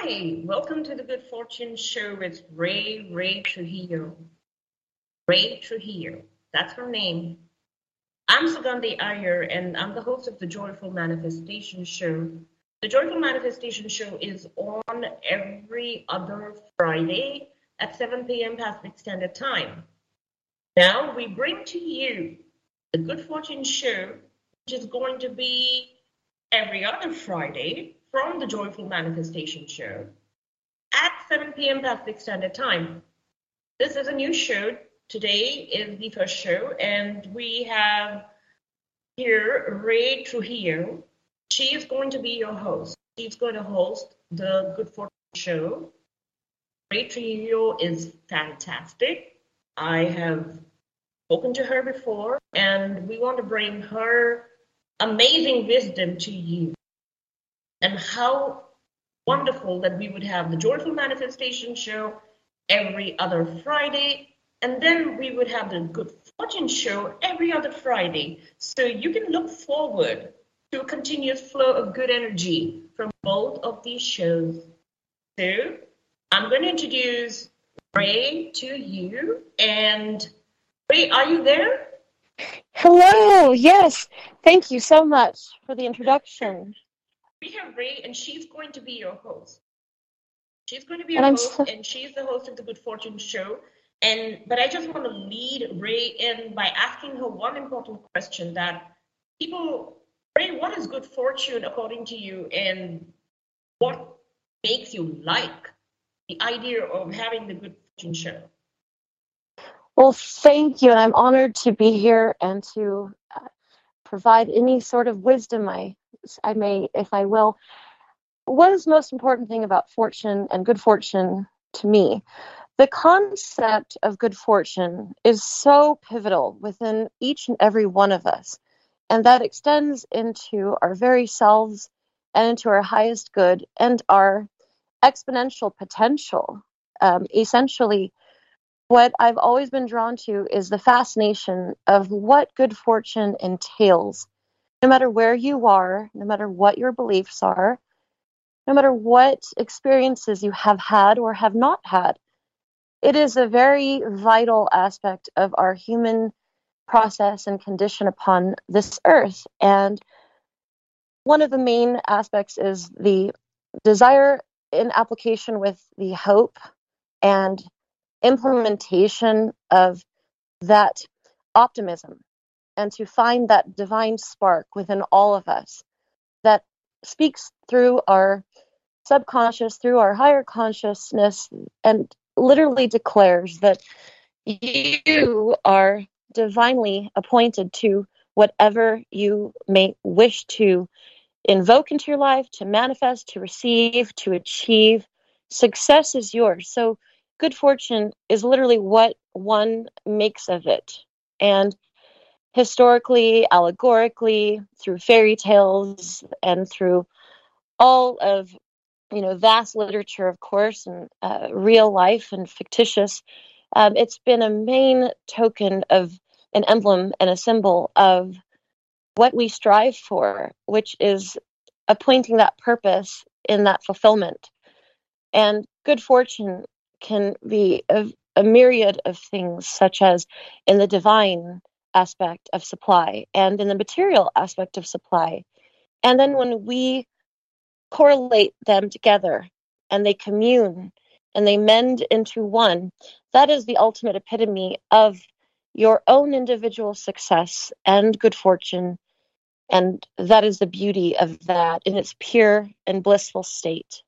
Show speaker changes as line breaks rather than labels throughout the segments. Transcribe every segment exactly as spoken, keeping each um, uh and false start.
Hi, welcome to the Good Fortune Show with Ray Ray Trujillo. Ray Trujillo, that's her name. I'm Sugandhi Iyer, and I'm the host of the Joyful Manifestation Show. The Joyful Manifestation Show is on every other Friday at seven p m Pacific Standard Time. Now we bring to you the Good Fortune Show, which is going to be every other Friday from the Joyful Manifestation Show at seven p m Pacific Standard Time. This is a new show. Today is the first show, and we have here Ray Trujillo. She is going to be your host. She's going to host the Good Fortune Show. Ray Trujillo is fantastic. I have spoken to her before, and we want to bring her amazing wisdom to you. And how wonderful that we would have the Joyful Manifestation Show every other Friday, and then we would have the Good Fortune Show every other Friday. So you can look forward to a continuous flow of good energy from both of these shows. So I'm going to introduce Ray to you. And Ray, are you there?
Hello, yes. Thank you so much for the introduction.
We have Ray, and she's going to be your host. She's going to be your host, so- and she's the host of the Good Fortune Show. And but I just want to lead Ray in by asking her one important question that people, Ray, what is good fortune according to you, and what makes you like the idea of having the Good Fortune Show?
Well, thank you, and I'm honored to be here and to uh, provide any sort of wisdom I, I may, if I will. What is the most important thing about fortune and good fortune to me? The concept of good fortune is so pivotal within each and every one of us, and that extends into our very selves and into our highest good and our exponential potential. Um, essentially, what I've always been drawn to is the fascination of what good fortune entails. No matter where you are, no matter what your beliefs are, no matter what experiences you have had or have not had, it is a very vital aspect of our human process and condition upon this earth. And one of the main aspects is the desire in application with the hope and implementation of that optimism, and to find that divine spark within all of us that speaks through our subconscious, through our higher consciousness, and literally declares that you are divinely appointed to whatever you may wish to invoke into your life, to manifest, to receive, to achieve. Success is yours. So good fortune is literally what one makes of it. And historically, allegorically, through fairy tales, and through all of, you know, vast literature, of course, and uh, real life and fictitious, um, it's been a main token of an emblem and a symbol of what we strive for, which is appointing that purpose in that fulfillment. And good fortune can be a, a myriad of things, such as in the divine aspect of supply and in the material aspect of supply. And then when we correlate them together and they commune and they mend into one, that is the ultimate epitome of your own individual success and good fortune. And that is the beauty of that in its pure and blissful state.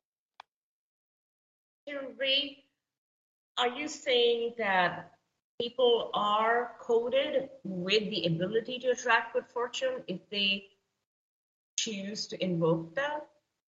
So, Ray, are you saying that people are coded with the ability to attract good fortune if they choose to invoke that?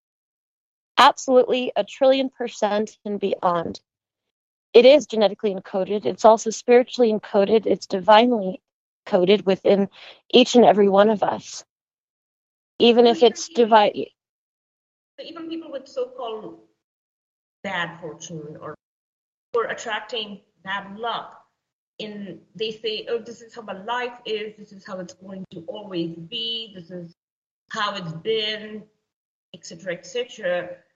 Absolutely, a trillion percent and beyond. It is genetically encoded. It's also spiritually encoded. It's divinely coded within each and every one of us. Even if it's divine.
So even people with so-called bad fortune or for attracting bad luck, in they say, oh, this is how my life is, this is how it's going to always be, this is how it's been, et cetera, et cetera.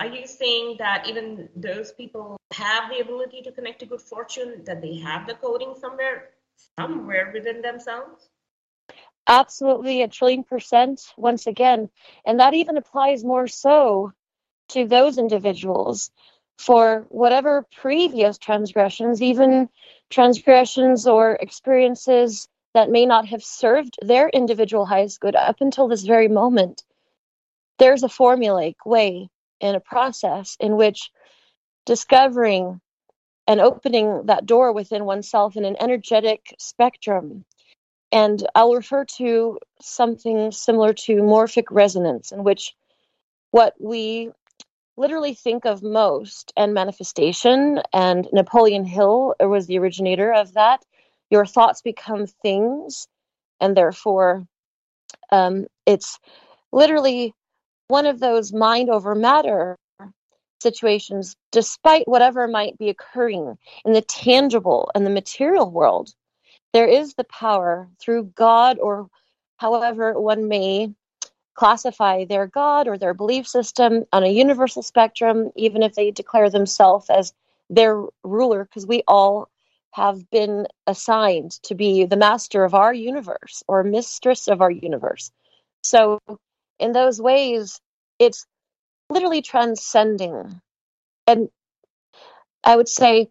Are you saying that even those people have the ability to connect to good fortune, that they have the coding somewhere, somewhere within themselves?
Absolutely, a trillion percent, once again. And that even applies more so to those individuals for whatever previous transgressions, even transgressions or experiences that may not have served their individual highest good up until this very moment. There's a formulaic way and a process in which discovering and opening that door within oneself in an energetic spectrum. And I'll refer to something similar to morphic resonance, in which what we literally think of most and manifestation, and Napoleon Hill was the originator of that. Your thoughts become things, and therefore um, it's literally one of those mind over matter situations, despite whatever might be occurring in the tangible and the material world. There is the power through God, or however one may classify their God or their belief system, on a universal spectrum, even if they declare themselves as their ruler, because we all have been assigned to be the master of our universe or mistress of our universe. So in those ways, it's literally transcending. And I would say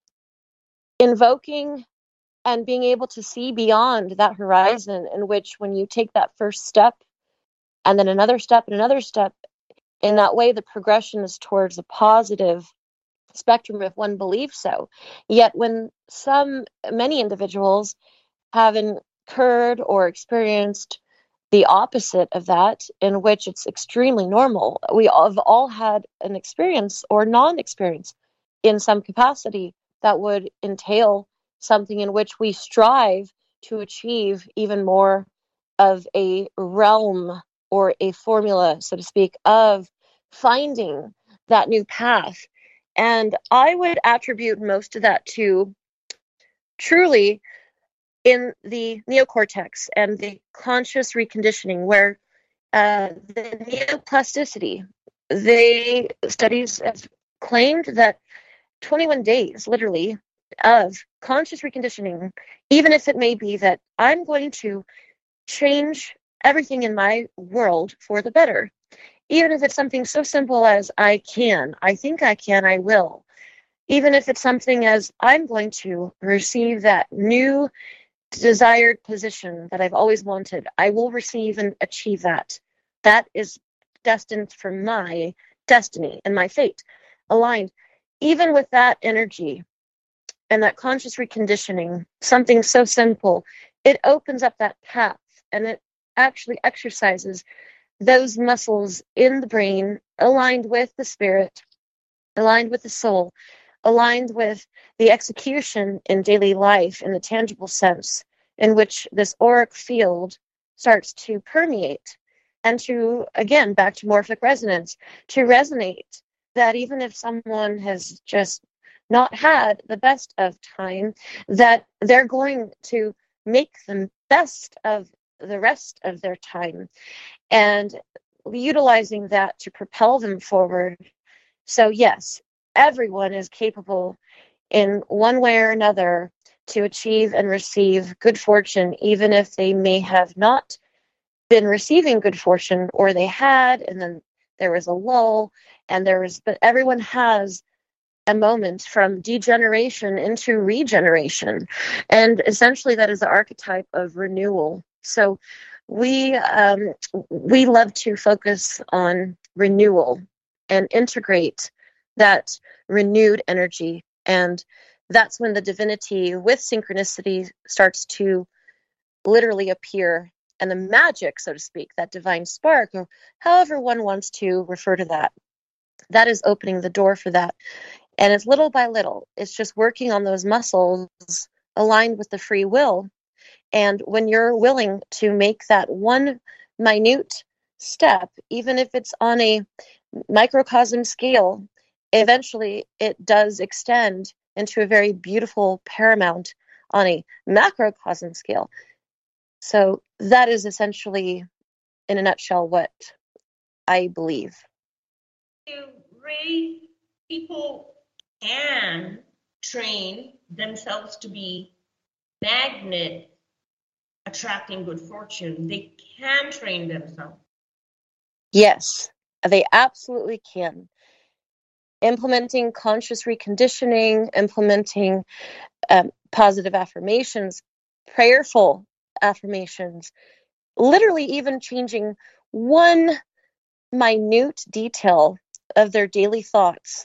invoking and being able to see beyond that horizon, in which when you take that first step and then another step and another step, in that way the progression is towards a positive spectrum if one believes so. Yet when some many individuals have incurred or experienced the opposite of that, in which it's extremely normal, we have all had an experience or non-experience in some capacity that would entail something in which we strive to achieve even more of a realm or a formula, so to speak, of finding that new path. And I would attribute most of that to truly in the neocortex and the conscious reconditioning, where uh, the neuroplasticity, they studies have claimed that twenty-one days, literally, of conscious reconditioning, even if it may be that I'm going to change everything in my world for the better, even if it's something so simple as I can, I think I can, I will, even if it's something as I'm going to receive that new desired position that I've always wanted, I will receive and achieve that. That is destined for my destiny and my fate aligned. Even with that energy and that conscious reconditioning, something so simple, it opens up that path, and it actually exercises those muscles in the brain, aligned with the spirit, aligned with the soul, aligned with the execution in daily life in the tangible sense, in which this auric field starts to permeate and to, again, back to morphic resonance, to resonate, that even if someone has just not had the best of time, that they're going to make the best of the rest of their time, and utilizing that to propel them forward. So yes, everyone is capable in one way or another to achieve and receive good fortune, even if they may have not been receiving good fortune, or they had, and then there was a lull, and there was, but everyone has a moment from degeneration into regeneration. And essentially that is the archetype of renewal. So we um, we love to focus on renewal and integrate that renewed energy. And that's when the divinity with synchronicity starts to literally appear, and the magic, so to speak, that divine spark, or however one wants to refer to that, that is opening the door for that. And it's little by little. It's just working on those muscles aligned with the free will. And when you're willing to make that one minute step, even if it's on a microcosm scale, eventually it does extend into a very beautiful paramount on a macrocosm scale. So that is essentially, in a nutshell, what I believe.
You way, people can train themselves to be magnet attracting good fortune. They can train themselves.
Yes, they absolutely can. Implementing conscious reconditioning, implementing um, positive affirmations, prayerful affirmations, literally even changing one minute detail of their daily thoughts.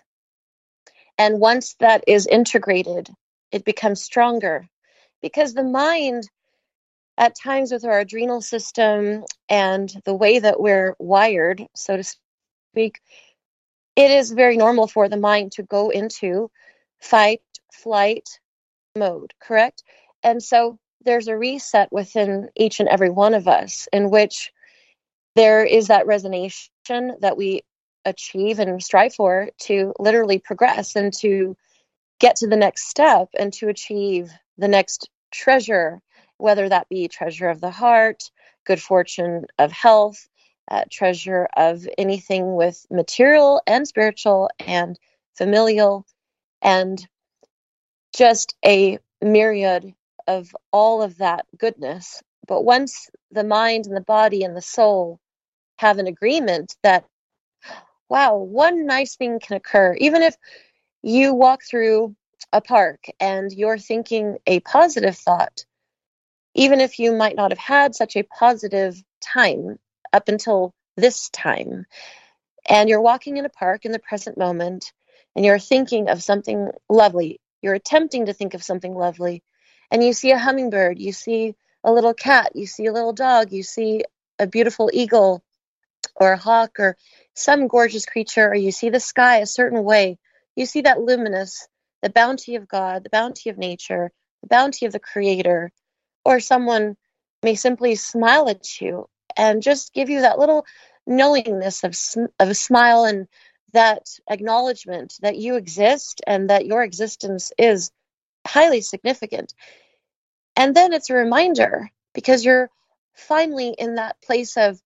And once that is integrated, it becomes stronger, because the mind, at times with our adrenal system and the way that we're wired, so to speak, it is very normal for the mind to go into fight, flight mode, correct? And so there's a reset within each and every one of us in which there is that resonation that we achieve and strive for to literally progress and to get to the next step and to achieve the next treasure, whether that be treasure of the heart, good fortune of health, uh, treasure of anything with material and spiritual and familial, and just a myriad of all of that goodness. But once the mind and the body and the soul have an agreement that, wow, one nice thing can occur, even if you walk through a park and you're thinking a positive thought, even if you might not have had such a positive time up until this time, and you're walking in a park in the present moment and you're thinking of something lovely, you're attempting to think of something lovely, and you see a hummingbird, you see a little cat, you see a little dog, you see a beautiful eagle or a hawk or some gorgeous creature, or you see the sky a certain way, you see that luminous, the bounty of God, the bounty of nature, the bounty of the Creator, or someone may simply smile at you and just give you that little knowingness of, of a smile and that acknowledgement that you exist and that your existence is highly significant. And then it's a reminder, because you're finally in that place of,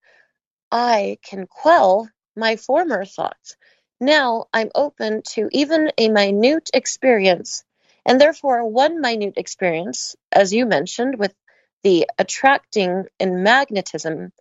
I can quell my former thoughts. Now I'm open to even a minute experience, and therefore one minute experience, as you mentioned, with the attracting and magnetism,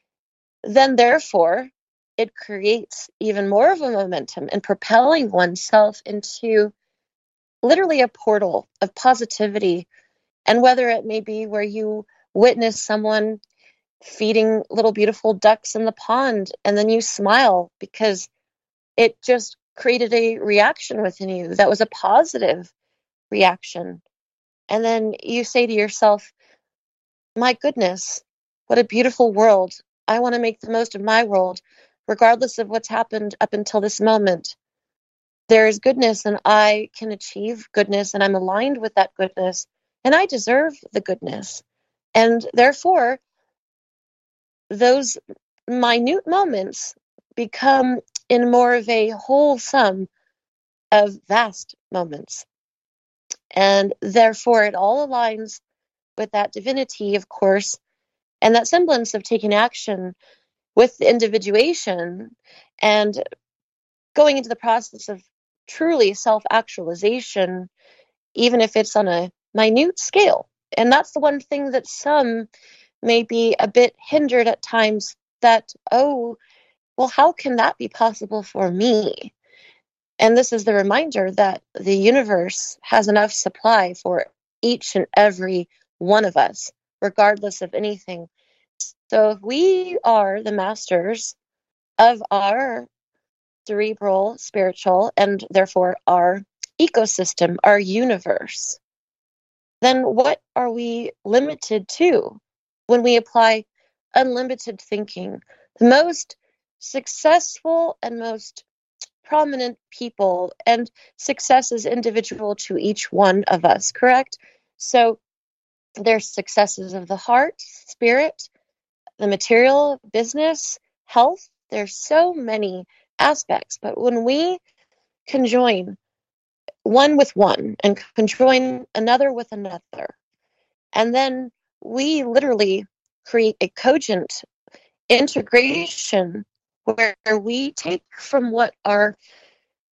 then therefore it creates even more of a momentum in propelling oneself into literally a portal of positivity. And whether it may be where you witness someone feeding little beautiful ducks in the pond, and then you smile because it just created a reaction within you that was a positive reaction. And then you say to yourself, my goodness, what a beautiful world. I want to make the most of my world, regardless of what's happened up until this moment. There is goodness, and I can achieve goodness, and I'm aligned with that goodness, and I deserve the goodness. And therefore, those minute moments become in more of a whole sum of vast moments. And therefore, it all aligns with that divinity, of course, and that semblance of taking action with the individuation and going into the process of truly self-actualization, even if it's on a minute scale. And that's the one thing that some may be a bit hindered at times, that, oh, well, how can that be possible for me? And this is the reminder that the universe has enough supply for each and every one of us, regardless of anything. So if we are the masters of our cerebral, spiritual, and therefore our ecosystem, our universe, then what are we limited to when we apply unlimited thinking? The most successful and most prominent people, and success is individual to each one of us, correct? So there's successes of the heart, spirit, the material, business, health. There's so many aspects, but when we conjoin one with one and conjoin another with another, and then we literally create a cogent integration where we take from what our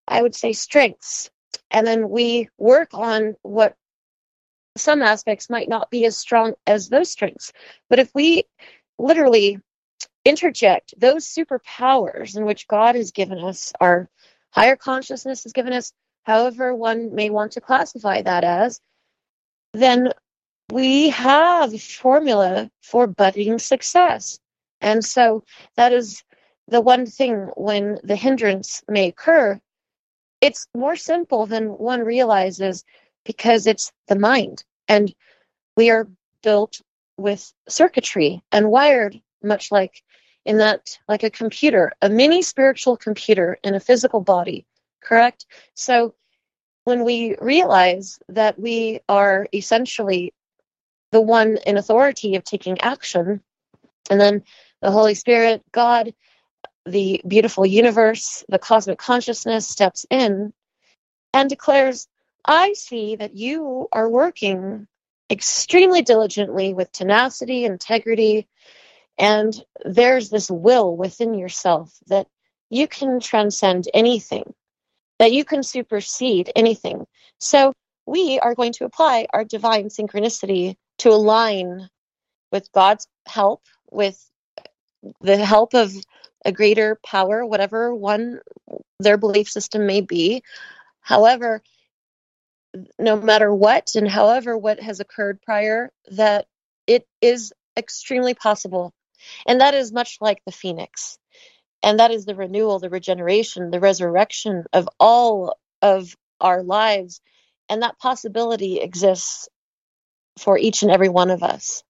I would say, strengths. And then we work on what some aspects might not be as strong as those strengths. But if we literally interject those superpowers in which God has given us, our higher consciousness has given us, however one may want to classify that as, then we have a formula for budding success. And so that is the one thing when the hindrance may occur. It's more simple than one realizes because it's the mind. And we are built with circuitry and wired much like in that, like a computer, a mini spiritual computer in a physical body, correct? So when we realize that we are essentially the one in authority of taking action, and then the Holy Spirit, God, the beautiful universe, the cosmic consciousness steps in and declares, I see that you are working extremely diligently with tenacity, integrity, and there's this will within yourself that you can transcend anything, that you can supersede anything. So we are going to apply our divine synchronicity to align with God's help, with the help of a greater power, whatever one their belief system may be. However, no matter what and however what has occurred prior, that it is extremely possible. And that is much like the phoenix. And that is the renewal, the regeneration, the resurrection of all of our lives. And that possibility exists for each and every one of us.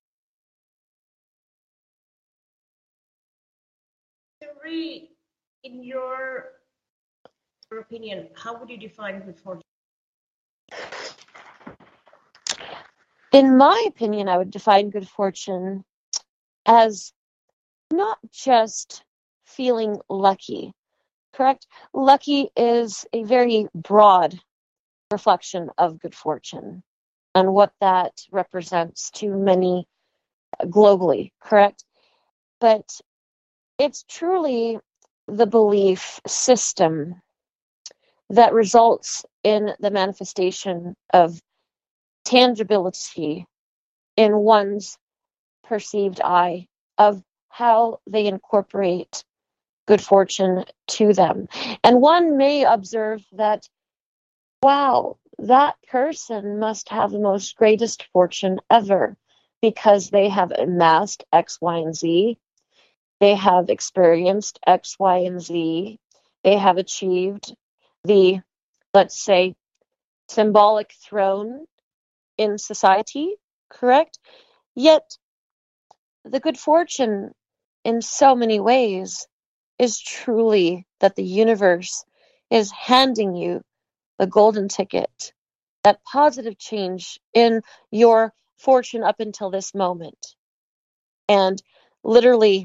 Ray, in your, your opinion, how would you define good fortune?
In my opinion, I would define good fortune as not just feeling lucky, correct? Lucky is a very broad reflection of good fortune and what that represents to many globally, correct? But it's truly the belief system that results in the manifestation of tangibility in one's perceived eye of how they incorporate good fortune to them. And one may observe that, wow, that person must have the most greatest fortune ever because they have amassed X, Y, and Z. They have experienced X, Y, and Z. They have achieved the, let's say, symbolic throne in society, correct? Yet, the good fortune in so many ways is truly that the universe is handing you the golden ticket, that positive change in your fortune up until this moment. And literally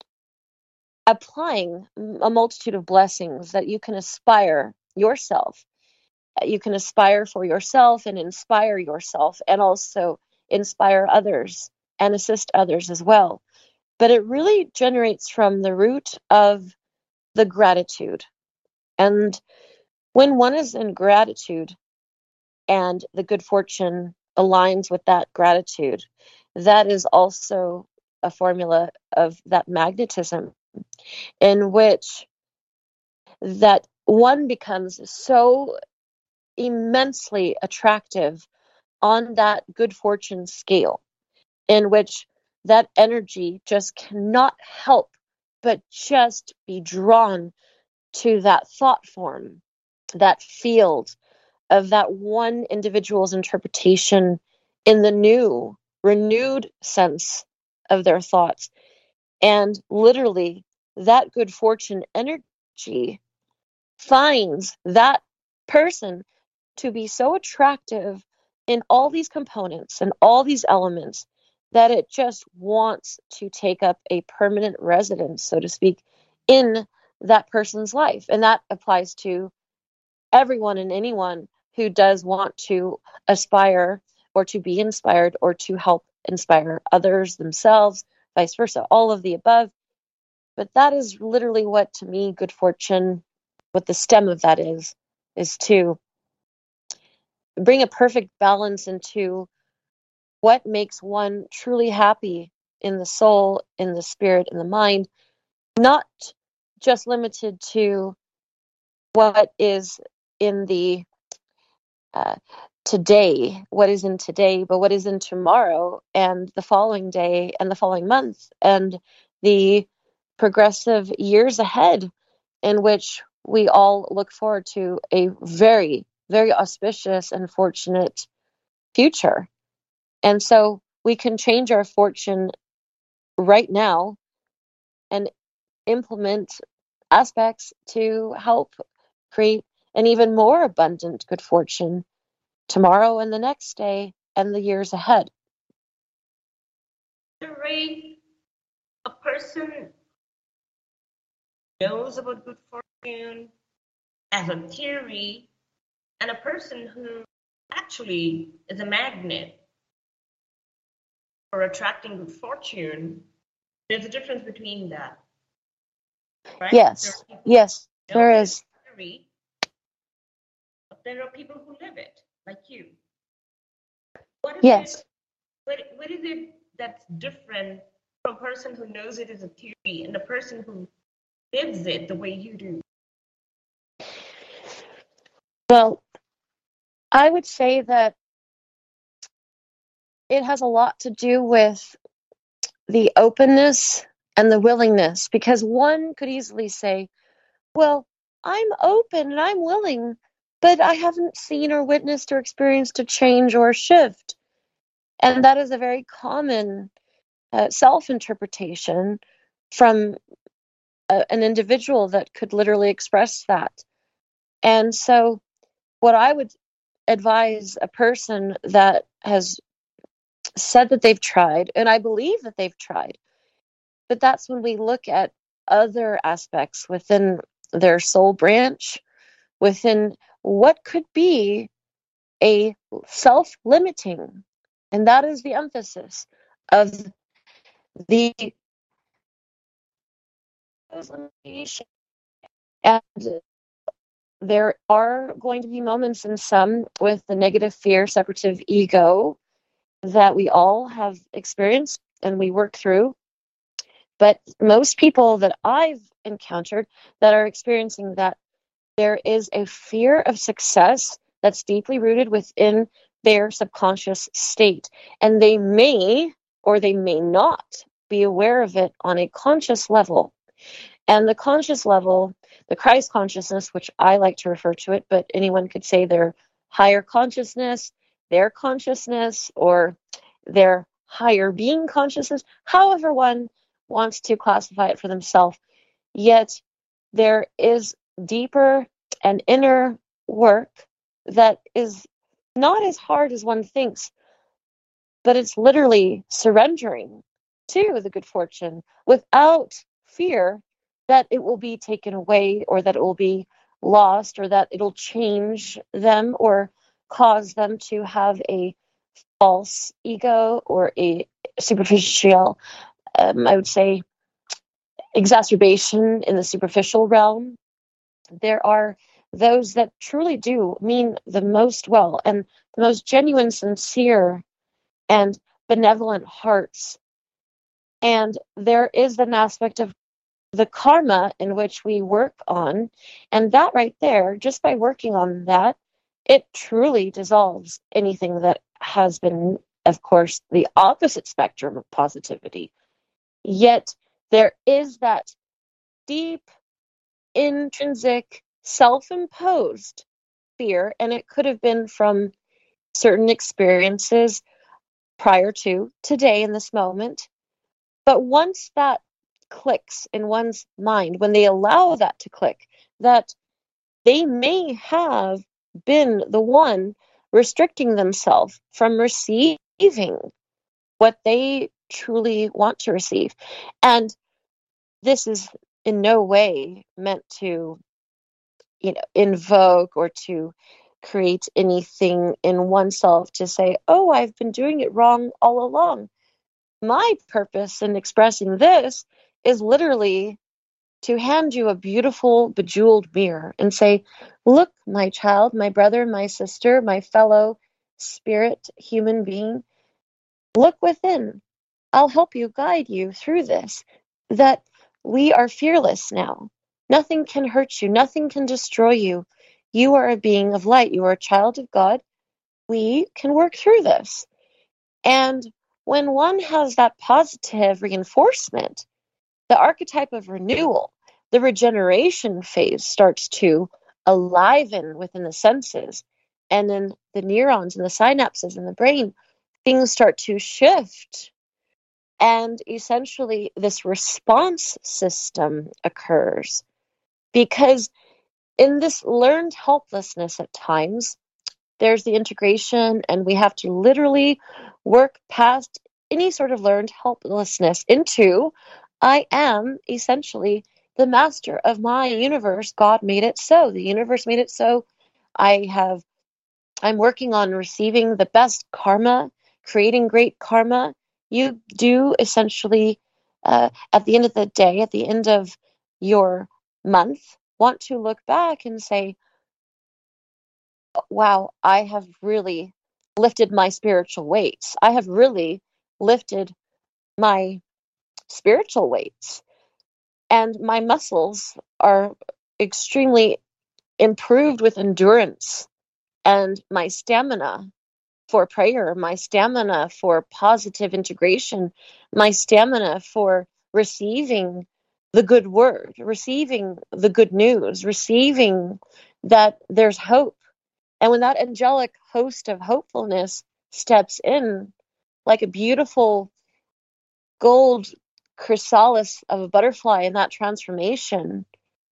applying a multitude of blessings that you can aspire yourself. You can aspire for yourself and inspire yourself and also inspire others and assist others as well. But it really generates from the root of the gratitude. And when one is in gratitude and the good fortune aligns with that gratitude, that is also a formula of that magnetism in which that one becomes so immensely attractive on that good fortune scale, in which that energy just cannot help but just be drawn to that thought form, that field of that one individual's interpretation in the new, renewed sense of their thoughts. And literally, that good fortune energy finds that person to be so attractive in all these components and all these elements that it just wants to take up a permanent residence, so to speak, in that person's life. And that applies to everyone and anyone who does want to aspire or to be inspired or to help inspire others themselves, vice versa, all of the above. But that is literally what, to me, good fortune what the stem of that is, is to bring a perfect balance into what makes one truly happy in the soul, in the spirit, in the mind, not just limited to what is in the uh, today, what is in today, but what is in tomorrow and the following day and the following month and the progressive years ahead, in which we all look forward to a very, very auspicious and fortunate future. And so we can change our fortune right now and implement aspects to help create an even more abundant good fortune tomorrow and the next day and the years ahead.
Ray, a person knows about good fortune as a theory, and a person who actually is a magnet for attracting good fortune, there's a difference between that. Right?
Yes, yes, there is.
Theory, but there are people who live it, like you. What is
yes.
it? What, what is it that's different from a person who knows it as a theory and a person who lives it the way you do?
Well, I would say that it has a lot to do with the openness and the willingness, because one could easily say, well, I'm open and I'm willing, but I haven't seen or witnessed or experienced a change or a shift. And that is a very common uh, self-interpretation from a, an individual that could literally express that. And so what I would advise a person that has said that they've tried, and I believe that they've tried, but that's when we look at other aspects within their soul branch, within what could be a self-limiting, and that is the emphasis of the limitation. And there are going to be moments in some with the negative fear, separative ego that we all have experienced and we work through. But most people that I've encountered that are experiencing that, there is a fear of success that's deeply rooted within their subconscious state. And they may or they may not be aware of it on a conscious level. And the conscious level, the Christ consciousness, which I like to refer to it, but anyone could say their higher consciousness, their consciousness, or their higher being consciousness, however one wants to classify it for themselves. Yet there is deeper and inner work that is not as hard as one thinks, but it's literally surrendering to the good fortune without fear that it will be taken away or that it will be lost or that it'll change them or cause them to have a false ego or a superficial, um, I would say, exacerbation in the superficial realm. There are those that truly do mean the most well and the most genuine, sincere, and benevolent hearts. And there is an aspect of the karma in which we work on, and that right there, just by working on that, it truly dissolves anything that has been, of course, the opposite spectrum of positivity. Yet there is that deep, intrinsic, self-imposed fear, and it could have been from certain experiences prior to today in this moment. But once that clicks in one's mind, when they allow that to click, that they may have been the one restricting themselves from receiving what they truly want to receive. And this is in no way meant to, you know, invoke or to create anything in oneself to say, oh, I've been doing it wrong all along. My purpose in expressing this is literally to hand you a beautiful, bejeweled mirror and say, look, my child, my brother, my sister, my fellow spirit human being, look within. I'll help you, guide you through this, that we are fearless now. Nothing can hurt you. Nothing can destroy you. You are a being of light. You are a child of God. We can work through this. And when one has that positive reinforcement, the archetype of renewal, the regeneration phase starts to aliven within the senses. And then the neurons and the synapses in the brain, things start to shift. And essentially, this response system occurs. Because in this learned helplessness at times, there's the integration, and we have to literally work past any sort of learned helplessness into, I am essentially the master of my universe. God made it so. The universe made it so. I have, I'm working on receiving the best karma, creating great karma. You do essentially, uh, at the end of the day, at the end of your month, want to look back and say, wow, I have really lifted my spiritual weights. I have really lifted my spiritual weights. And my muscles are extremely improved with endurance, and my stamina for prayer, my stamina for positive integration, my stamina for receiving the good word, receiving the good news, receiving that there's hope. And when that angelic host of hopefulness steps in, like a beautiful gold chrysalis of a butterfly in that transformation,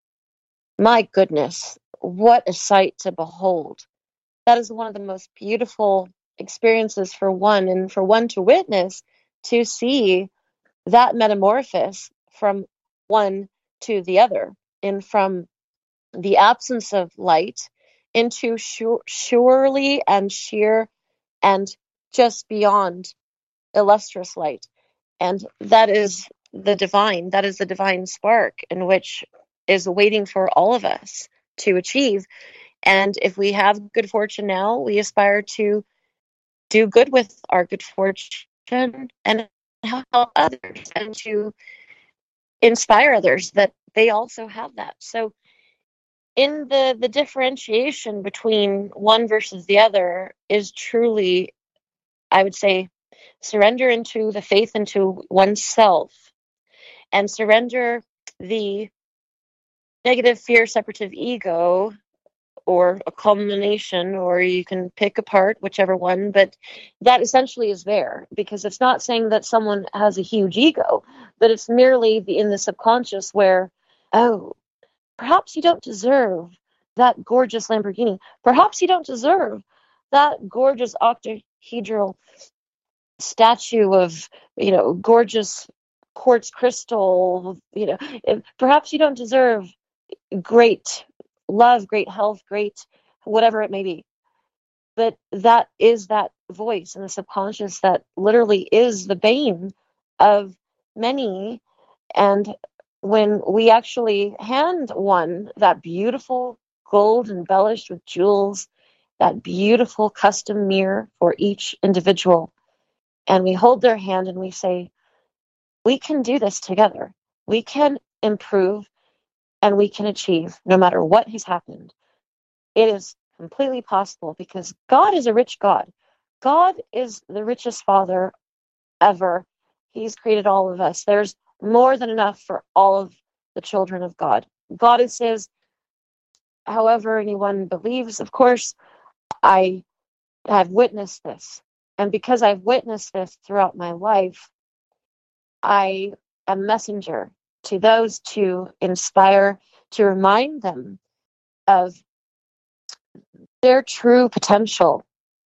my goodness, what a sight to behold. That is one of the most beautiful experiences for one, and for one to witness, to see that metamorphosis from one to the other, and from the absence of light into sure, surely and sheer and just beyond illustrious light. And that is the divine, that is the divine spark in which is waiting for all of us to achieve. And if we have good fortune now, we aspire to do good with our good fortune and help others, and to inspire others that they also have that. So in the, the differentiation between one versus the other is truly, I would say, surrender into the faith into oneself, and surrender the negative fear separative ego, or a culmination, or you can pick apart whichever one, but that essentially is there, because it's not saying that someone has a huge ego, but it's merely the, in the subconscious where, oh, perhaps you don't deserve that gorgeous Lamborghini. Perhaps you don't deserve that gorgeous octahedral statue of, you know, gorgeous quartz crystal. You know, perhaps you don't deserve great love, great health, great whatever it may be. But that is that voice in the subconscious that literally is the bane of many. And when we actually hand one that beautiful gold embellished with jewels, that beautiful custom mirror for each individual, and we hold their hand and we say, we can do this together. We can improve and we can achieve no matter what has happened. It is completely possible, because God is a rich God. God is the richest Father ever. He's created all of us. There's more than enough for all of the children of God. Goddesses, however anyone believes, of course, I have witnessed this. And because I've witnessed this throughout my life, I am a messenger to those to inspire, to remind them of their true potential,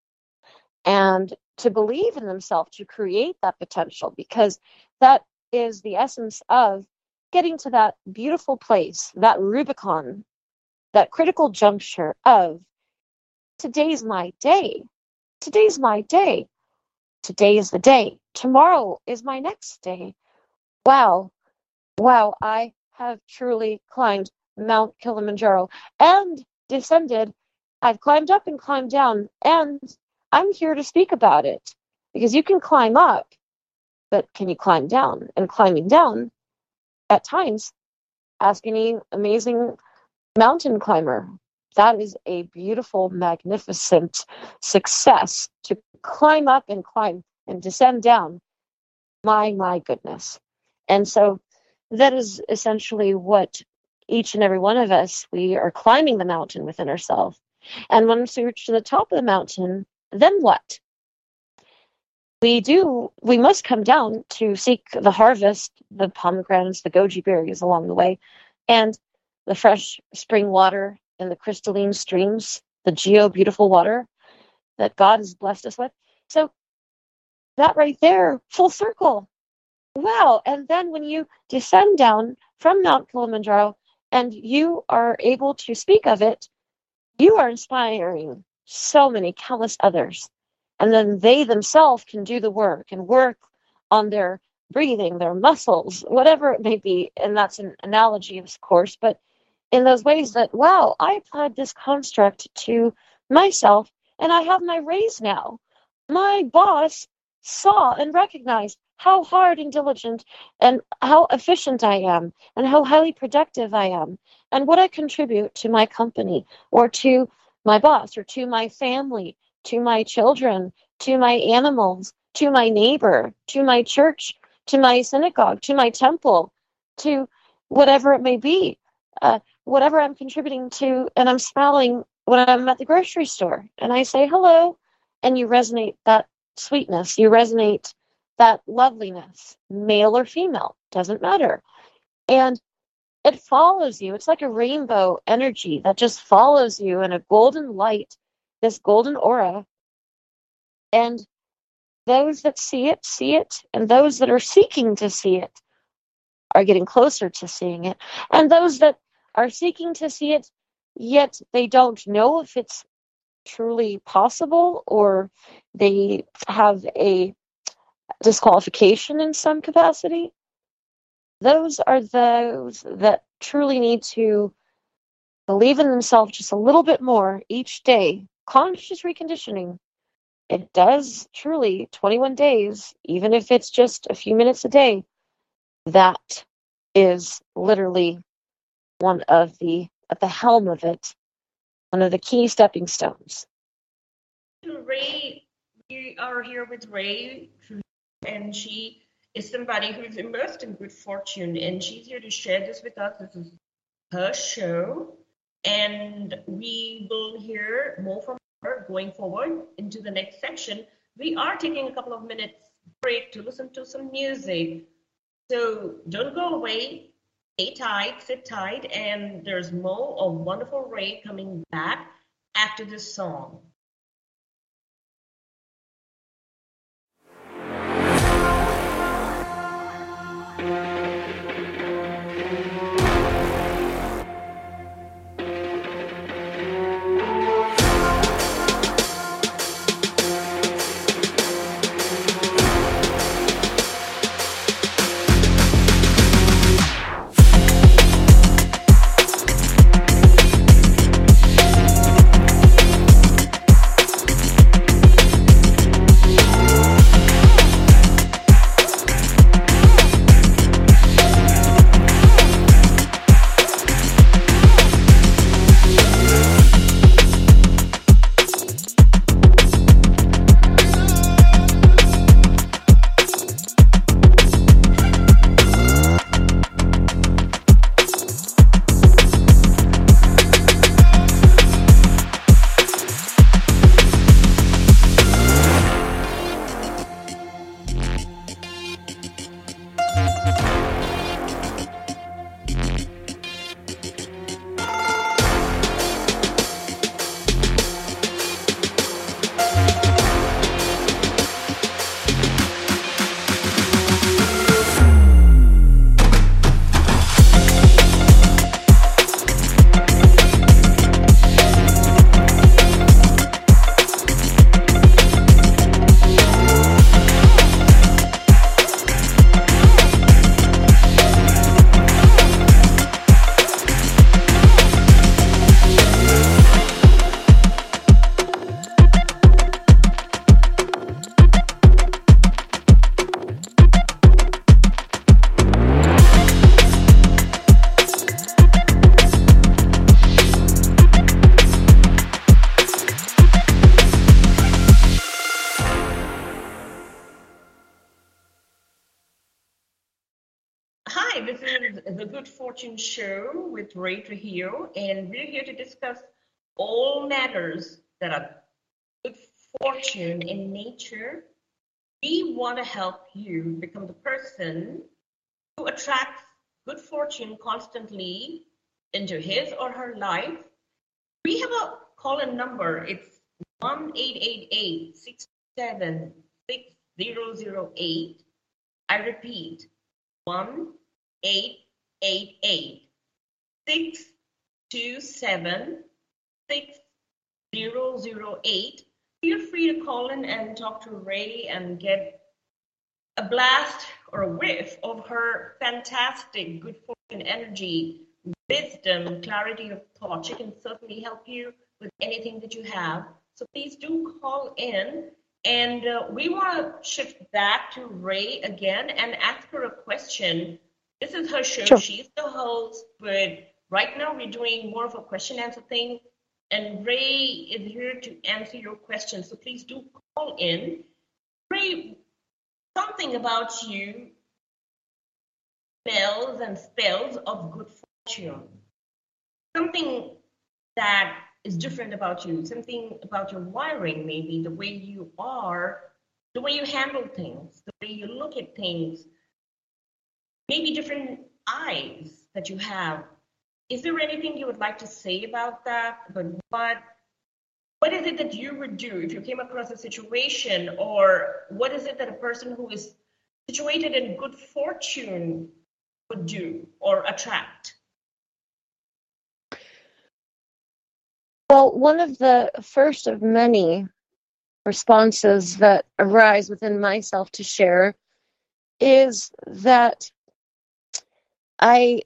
and to believe in themselves, to create that potential, because that is the essence of getting to that beautiful place, that Rubicon, that critical juncture of, today's my day. Today's my day. Today is the day. Tomorrow is my next day. Wow. Wow. I have truly climbed Mount Kilimanjaro and descended. I've climbed up and climbed down, and I'm here to speak about it because you can climb up, but can you climb down? And climbing down, at times, ask any amazing mountain climber. That is a beautiful, magnificent success to climb up and climb and descend down. My, my goodness. And so that is essentially what each and every one of us, we are climbing the mountain within ourselves. And once we reach to the top of the mountain, then what? We do, we must come down to seek the harvest, the pomegranates, the goji berries along the way, and the fresh spring water and the crystalline streams, the geo beautiful water that God has blessed us with. So that right there, full circle. Wow. And then when you descend down from Mount Kilimanjaro and you are able to speak of it, you are inspiring so many countless others. And then they themselves can do the work and work on their breathing, their muscles, whatever it may be. And that's an analogy, of course, but in those ways that, wow, I applied this construct to myself and I have my raise now. My boss saw and recognized how hard and diligent and how efficient I am and how highly productive I am and what I contribute to my company or to my boss or to my family, to my children, to my animals, to my neighbor, to my church, to my synagogue, to my temple, to whatever it may be, uh, whatever I'm contributing to, and I'm smiling when I'm at the grocery store and I say hello, and you resonate that sweetness, you resonate that loveliness, male or female, doesn't matter. And it follows you. It's like a rainbow energy that just follows you in a golden light, this golden aura. And those that see it, see it. And those that are seeking to see it are getting closer to seeing it. And those that are seeking to see it, yet they don't know if it's truly possible or they have a disqualification in some capacity. Those are those that truly need to believe in themselves just a little bit more each day. Conscious reconditioning. It does truly twenty-one days, even if it's just a few minutes a day. That is literally one of the, at the helm of it, one of the key stepping stones.
Ray, we are here with Ray, and she is somebody who's immersed in good fortune, and she's here to share this with us. This is her show, and we will hear more from her going forward into the next section. We are taking a couple of minutes break to listen to some music, so don't go away. Stay tight, sit tight, and there's more of wonderful Ray coming back after this song. Good Fortune Show with Ray Trujillo, and we're here to discuss all matters that are good fortune in nature. We want to help you become the person who attracts good fortune constantly into his or her life. We have a call-in number. It's one eight eight eight, six seven six zero zero eight. I repeat, one eight eight eight, six two seven, six zero zero eight. Feel free to call in and talk to Ray and get a blast or a whiff of her fantastic good fortune energy, wisdom, clarity of thought. She can certainly help you with anything that you have. So please do call in. And uh, we want to shift back to Ray again and ask her a question. This is her show.
Sure.
She's the host, but right now we're doing more of a question answer thing. And Ray is here to answer your questions. So please do call in. Ray, something about you smells and spells of good fortune. Something that is different about you, something about your wiring, maybe the way you are, the way you handle things, the way you look at things, maybe different eyes that you have. Is there anything you would like to say about that? But what what is it that you would do if you came across a situation, or what is it that a person who is situated in good fortune would do or attract?
Well, one of the first of many responses that arise within myself to share is that I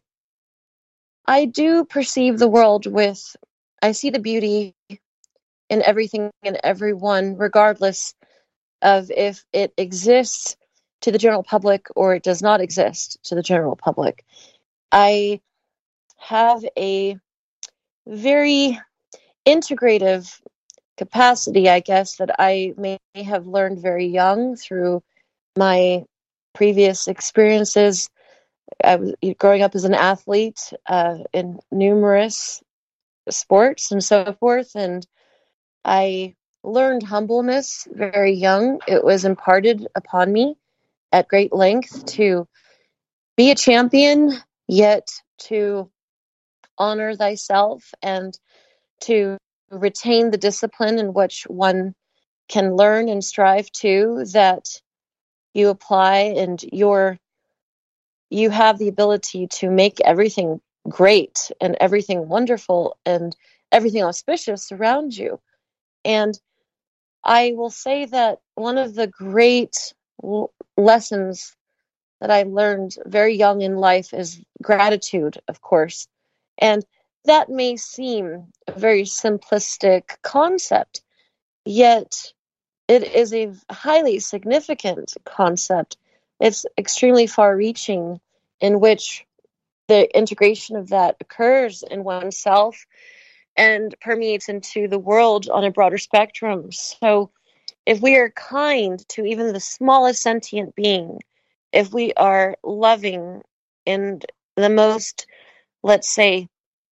I do perceive the world with, I see the beauty in everything and everyone, regardless of if it exists to the general public or it does not exist to the general public. I have a very integrative capacity, I guess, that I may have learned very young through my previous experiences. I was growing up as an athlete uh, in numerous sports and so forth, and I learned humbleness very young. It was imparted upon me at great length to be a champion, yet to honor thyself and to retain the discipline in which one can learn and strive to, that you apply, and your you have the ability to make everything great and everything wonderful and everything auspicious around you. And I will say that one of the great l- lessons that I learned very young in life is gratitude, of course. And that may seem a very simplistic concept, yet it is a highly significant concept. It's extremely far-reaching, in which the integration of that occurs in oneself and permeates into the world on a broader spectrum. So if we are kind to even the smallest sentient being, if we are loving in the most, let's say,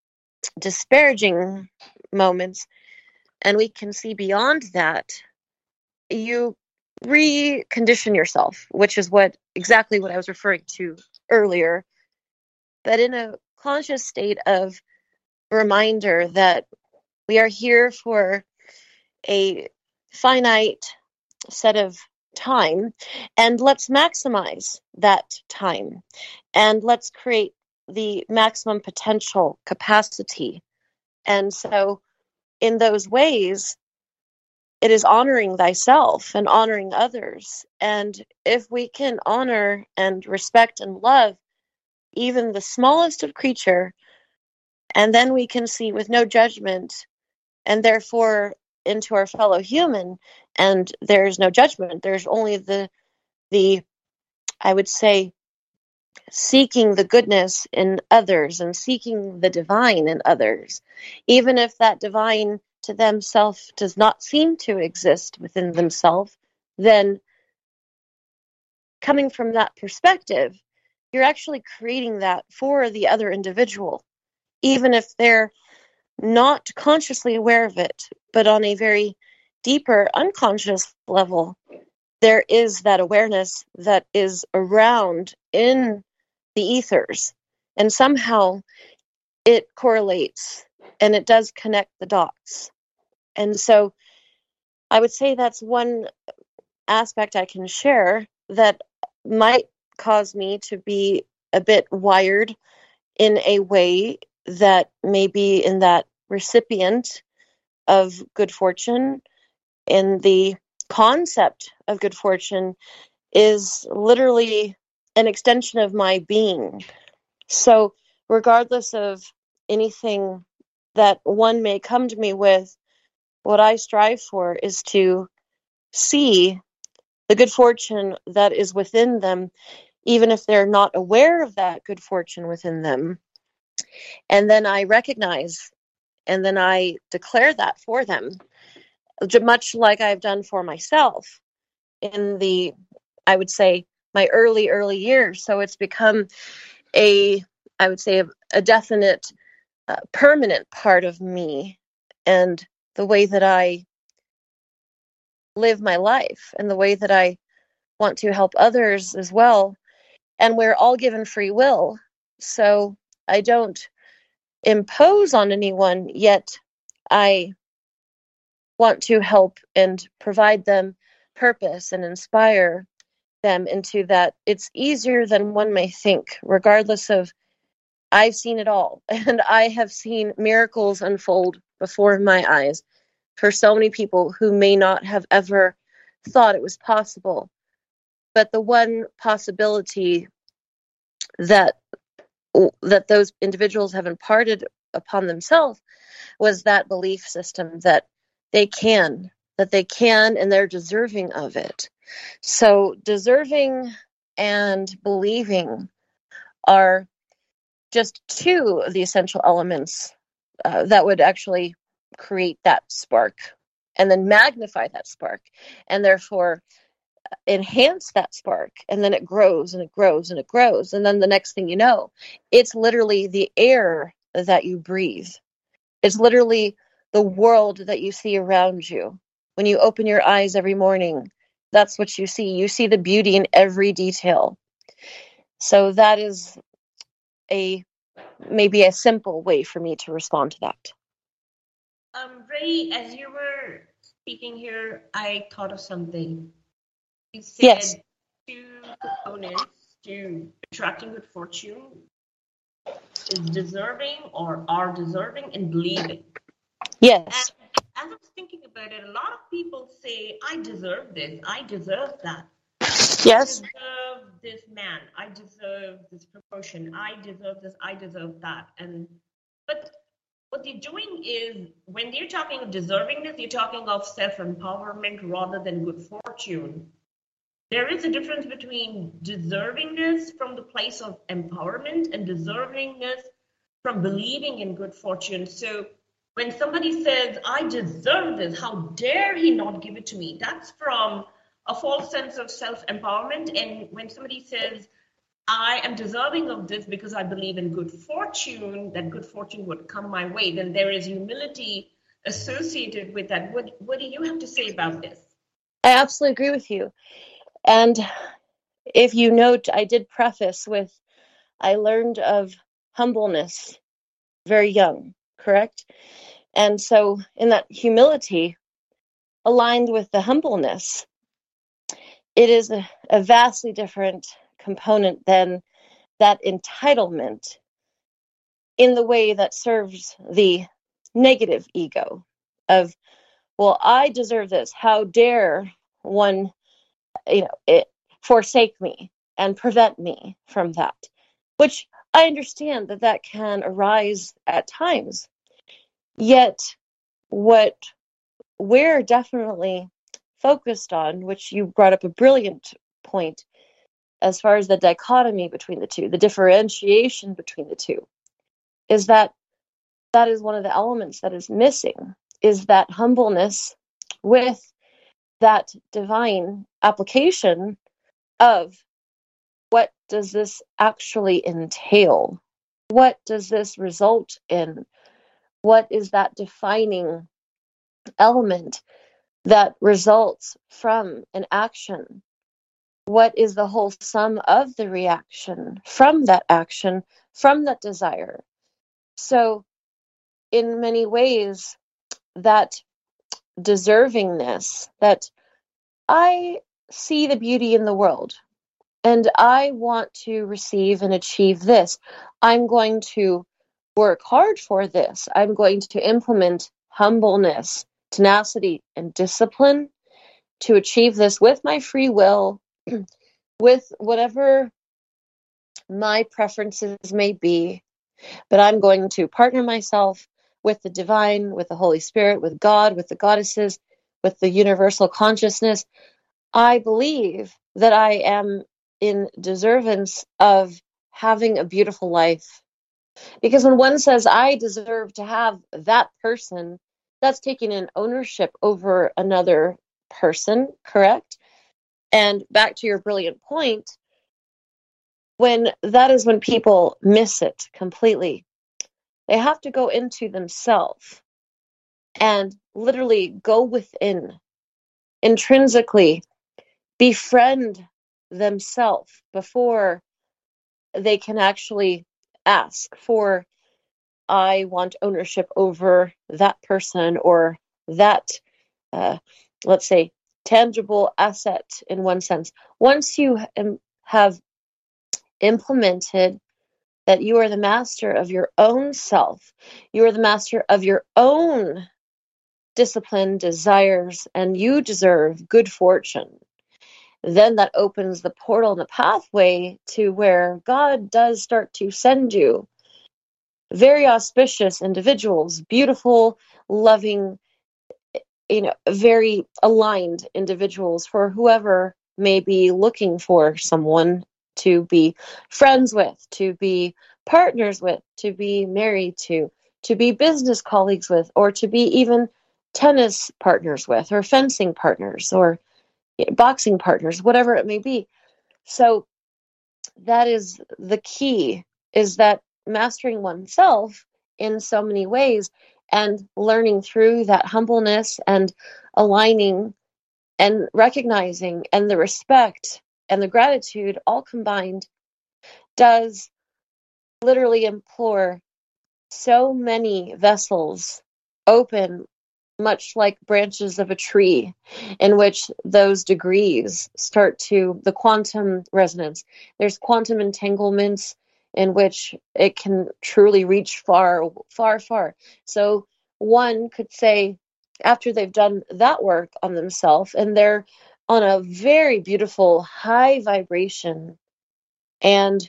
disparaging moments, and we can see beyond that, you recondition yourself, which is what exactly what I was referring to earlier, that in a conscious state of reminder that we are here for a finite set of time, and let's maximize that time, and let's create the maximum potential capacity. And so in those ways, it is honoring thyself and honoring others. And if we can honor and respect and love even the smallest of creature, and then we can see with no judgment, and therefore into our fellow human, and there's no judgment. There's only the, the, I would say, seeking the goodness in others and seeking the divine in others, even if that divine to themselves does not seem to exist within themselves. Then coming from that perspective, you're actually creating that for the other individual, even if they're not consciously aware of it, but on a very deeper, unconscious level, there is that awareness that is around in the ethers. And somehow it correlates and it does connect the dots. And so I would say that's one aspect I can share that might cause me to be a bit wired in a way that maybe in that recipient of good fortune, and the concept of good fortune is literally an extension of my being. So regardless of anything that one may come to me with, what I strive for is to see the good fortune that is within them, even if they're not aware of that good fortune within them. And then I recognize and then I declare that for them, much like I've done for myself in the, I would say, my early, early years. So it's become a, I would say, a, a definite, uh, permanent part of me and the way that I live my life and the way that I want to help others as well. And we're all given free will. So I don't impose on anyone, yet I want to help and provide them purpose and inspire them into that. It's easier than one may think, regardless of, I've seen it all, and I have seen miracles unfold before my eyes for so many people who may not have ever thought it was possible. But the one possibility that that those individuals have imparted upon themselves was that belief system that they can, that they can, and they're deserving of it. So deserving and believing are just two of the essential elements uh, that would actually create that spark and then magnify that spark and therefore enhance that spark. And then it grows and it grows and it grows. And then the next thing you know, it's literally the air that you breathe. It's literally the world that you see around you. When you open your eyes every morning, that's what you see. You see the beauty in every detail. So that is a maybe a simple way for me to respond to that.
Um, Ray, as you were speaking here, I thought of something. You said
yes.
two components to attracting good fortune is deserving or are deserving and believing.
Yes.
And as I was thinking about it, a lot of people say, I deserve this, I deserve that.
Yes.
I deserve this man, I deserve this promotion, I deserve this, I deserve that. And but what they're doing is, when they're talking of deservingness, you're talking of self-empowerment rather than good fortune. There is a difference between deservingness from the place of empowerment and deservingness from believing in good fortune. So when somebody says, I deserve this, how dare he not give it to me? That's from a false sense of self-empowerment. And when somebody says, I am deserving of this because I believe in good fortune, that good fortune would come my way, then there is humility associated with that. What, what do you have to say about this?
I absolutely agree with you. And if you note, I did preface with, I learned of humbleness very young, correct? And so in that humility, aligned with the humbleness, it is a, a vastly different component than that entitlement in the way that serves the negative ego of, well, I deserve this. How dare one, you know, it, forsake me and prevent me from that, which I understand that that can arise at times. Yet what we're definitely focused on, which you brought up a brilliant point, as far as the dichotomy between the two, the differentiation between the two, is that that is one of the elements that is missing, is that humbleness with that divine application of what does this actually entail? What does this result in? What is that defining element that results from an action? What is the whole sum of the reaction from that action, from that desire? So, in many ways, that deservingness, that I see the beauty in the world and I want to receive and achieve this. I'm going to work hard for this. I'm going to implement humbleness, tenacity, and discipline to achieve this with my free will, with whatever my preferences may be. But I'm going to partner myself with the divine, with the Holy Spirit, with God, with the goddesses, with the universal consciousness. I believe that I am in deservance of having a beautiful life. Because when one says, I deserve to have that person, that's taking an ownership over another person, correct? And back to your brilliant point, when that is when people miss it completely. They have to go into themselves and literally go within, intrinsically befriend themselves before they can actually ask for, I want ownership over that person or that, uh, let's say, tangible asset in one sense. Once you um, have implemented that you are the master of your own self, you are the master of your own discipline, desires, and you deserve good fortune, then that opens the portal and the pathway to where God does start to send you very auspicious individuals, beautiful, loving, you know, very aligned individuals for whoever may be looking for someone to be friends with, to be partners with, to be married to, to be business colleagues with, or to be even tennis partners with, or fencing partners, or boxing partners, whatever it may be. So that is the key, is that mastering oneself in so many ways and learning through that humbleness and aligning and recognizing and the respect and the gratitude all combined does literally implore so many vessels open, much like branches of a tree, in which those degrees start to, the quantum resonance, there's quantum entanglements in which it can truly reach far, far, far. So one could say, after they've done that work on themselves and they're on a very beautiful high vibration and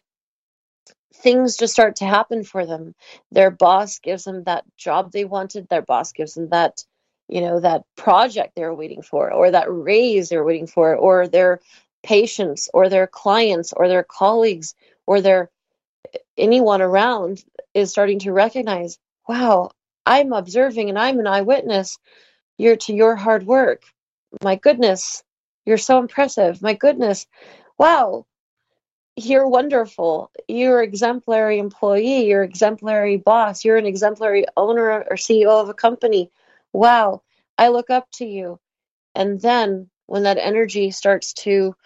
things just start to happen for them. Their boss gives them that job they wanted. Their boss gives them that, you know, that project they were waiting for, or that raise they were waiting for, or their patients, or their clients, or their colleagues, or their anyone around is starting to recognize, wow, I'm observing and I'm an eyewitness. You're to your hard work. My goodness, you're so impressive. My goodness, wow. You're wonderful. You're an exemplary employee. You're an exemplary boss. You're an exemplary owner or C E O of a company. Wow, I look up to you. And then when that energy starts to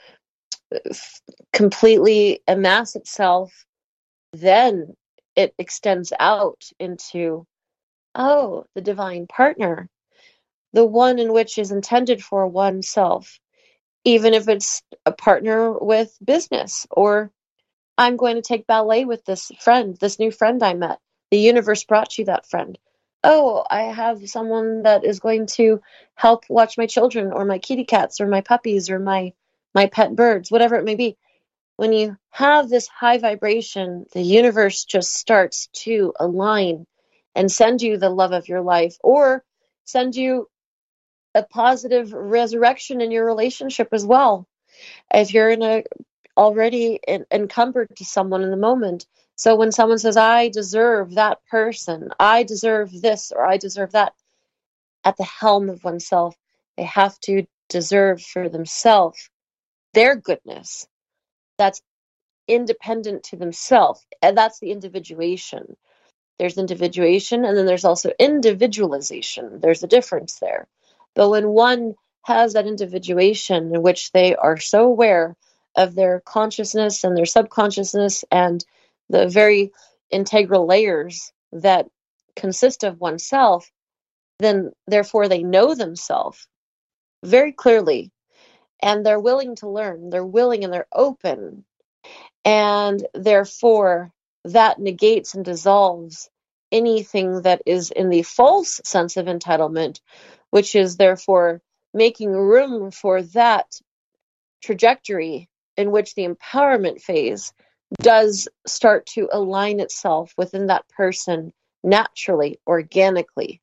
f- completely amass itself, then it extends out into, oh, the divine partner, the one in which is intended for oneself, even if it's a partner with business, or I'm going to take ballet with this friend, this new friend I met. The universe brought you that friend. Oh, I have someone that is going to help watch my children or my kitty cats or my puppies or my, my pet birds, whatever it may be. When you have this high vibration, the universe just starts to align and send you the love of your life, or send you a positive resurrection in your relationship as well. If you're in a already en- encumbered to someone in the moment. So when someone says, I deserve that person, I deserve this, or I deserve that, at the helm of oneself, they have to deserve for themselves their goodness. That's independent to themselves. And that's the individuation. There's individuation, and then there's also individualization. There's a difference there. But when one has that individuation in which they are so aware of their consciousness and their subconsciousness and the very integral layers that consist of oneself, then therefore they know themselves very clearly, and they're willing to learn. They're willing and they're open. And therefore, that negates and dissolves anything that is in the false sense of entitlement, which is therefore making room for that trajectory in which the empowerment phase does start to align itself within that person naturally, organically.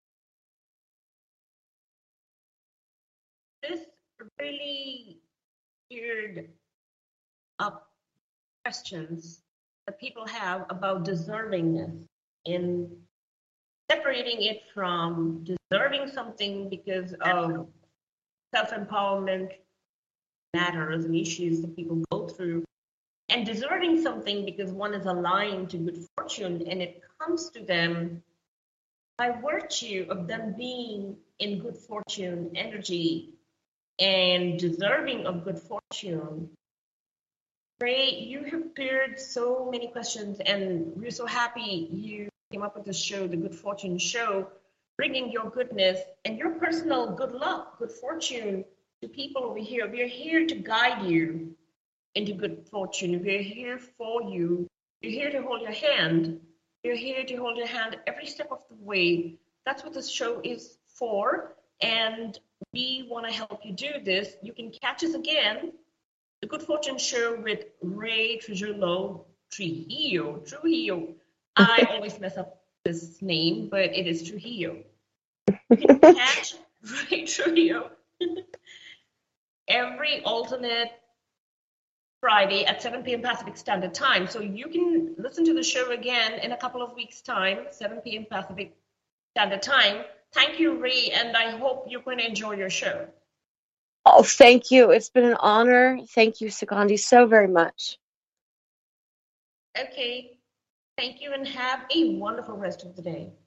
This really cleared up questions that people have about deservingness, in separating it from deserving something because of self-empowerment matters and issues that people go through, and deserving something because one is aligned to good fortune and it comes to them by virtue of them being in good fortune energy and deserving of good fortune. Ray, you have cleared so many questions, and we're so happy you came up with the show, the Good Fortune Show, bringing your goodness and your personal good luck, good fortune to people over here. We're here to guide you into good fortune. We're here for you. We're here to hold your hand. We're here to hold your hand every step of the way. That's what this show is for, and we want to help you do this. You can catch us again, The Good Fortune Show with Ray Trujillo Trujillo. Trujillo. I always mess up this name, but it is Trujillo. You can catch Ray Trujillo every alternate Friday at seven p.m. Pacific Standard Time. So you can listen to the show again in a couple of weeks' time, seven p.m. Pacific Standard Time. Thank you, Ray, and I hope you're going to enjoy your show.
Oh, thank you. It's been an honor. Thank you, Sugandhi, so very much.
Okay. Thank you, and have a wonderful rest of the day.